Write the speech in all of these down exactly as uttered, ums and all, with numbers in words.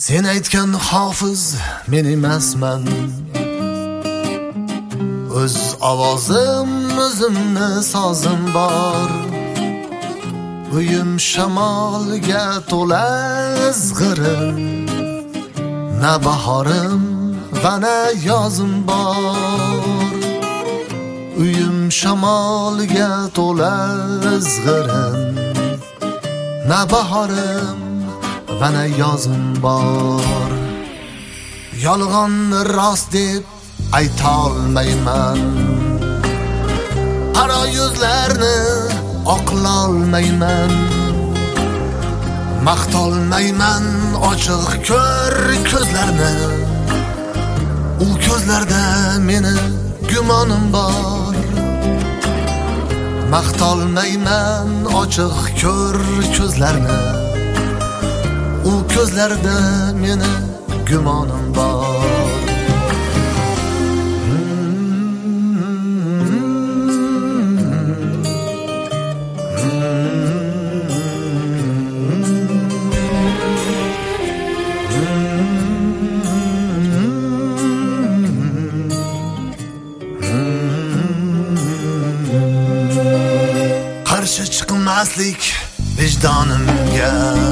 Sen aytgan hofiz men emasman, o'z ovozim o'zimni sozim bor. Uyim shamolga to'la izg'irin, na bahorim va na yozim bor. Uyim shamolga to'la izg'irin, na bahorim va na yozim bor. Yolg'onni rost deb aytolmayman, qaro yuzlarni oqlolmayman. Maqtolmayman ochiq ko'r ko'zlarni, u ko'zlarda meni gumonim bor. Maqtolmayman ochiq ko'r ko'zlarni, u ko'zlarda meni gumonim bor. Qarshi chiqmaslik vijdonimga,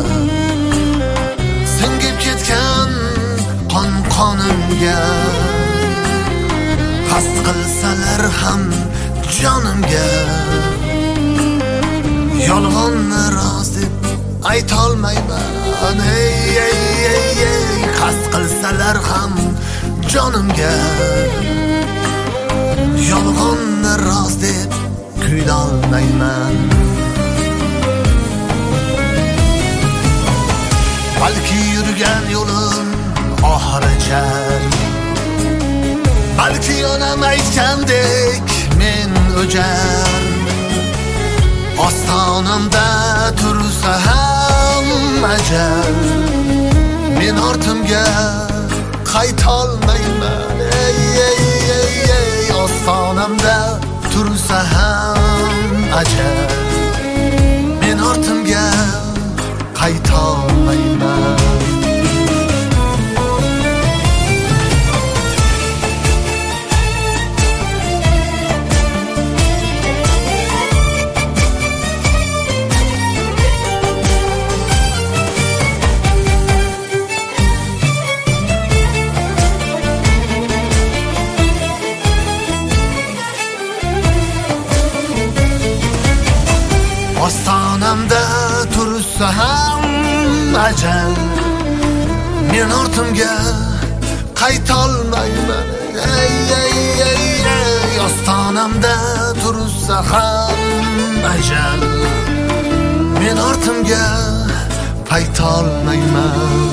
singib ketgan qon qonimga. Qasd qilsalar ham jonimga, yolg'onni rost deb aytolmayman. Ey ey ey ey, qasd qilsalar ham jonimga, yolg'onni rost deb kuylolmayman. Balki yurgan yo'lim oxiri jar, balki onam aytgandek men o'jar. Ostonamda tursa ham ajal, men ortimga qaytolmayman. Ey ey ey ey, ostonamda tursa ham ajal, men ortimga qaytolmayman. Ostonamda tursa ham ajal, men ortimga qaytolmayman. Ey ey ey ey, ostonamda tursa ham ajal, men ortimga qaytolmayman.